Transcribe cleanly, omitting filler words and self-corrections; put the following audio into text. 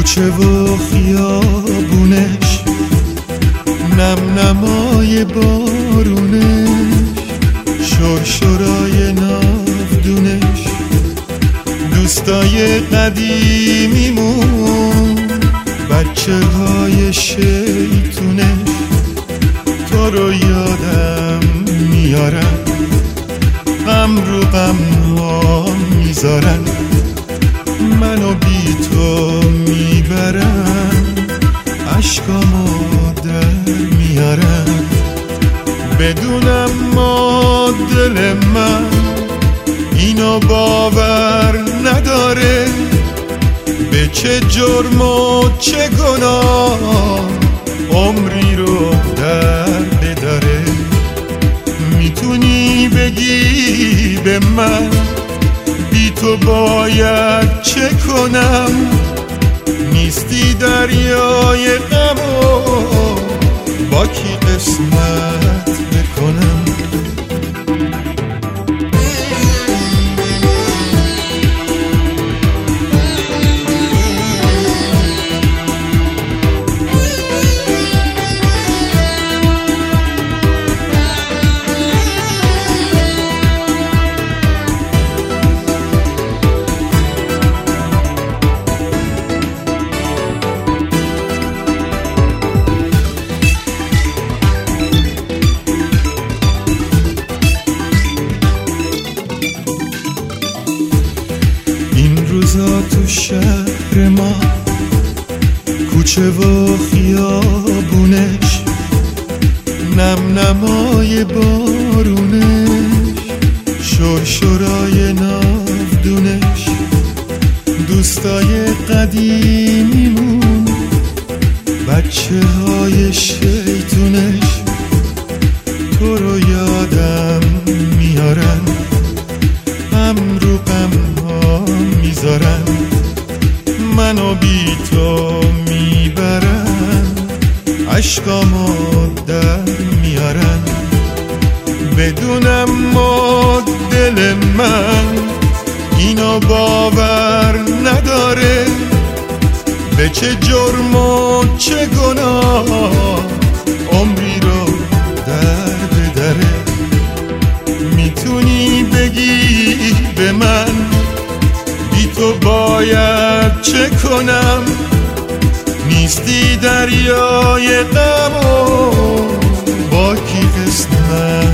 کوچه و خیابونش، نم نمای بارونش، شرشرای ناودونش، دوستای قدیمیمون، بچه های شیطونش، تو رو یادم میارن، غم رو غم ها میذارن، منو بی تو میبرن، عشقامو در میارن. بدونم ما دل من اینو باور نداره، به چه جرم و چه گناه عمری رو در بداره. میتونی بگی به من بی تو باید چه کنم؟ نیستی دریای غمو با کی قسمت بکنم؟ روزا تو شهر ما، کوچه و خیابونش، نم نمای بارونش، شرشرای ناودونش، دوستای قدیمیمون، بچه های شیطونش، تو رو یادم میارن، غم رو غم میذارن، منو بی تو میبرن، عشقامو در میارن. بدونم ما دل من اینو باور نداره، به چه جرم و چه گناه عمری رو در بدره. میتونی بگی به من بی تو باید چه کنم؟ نیستی دریای غمو با کی قسمت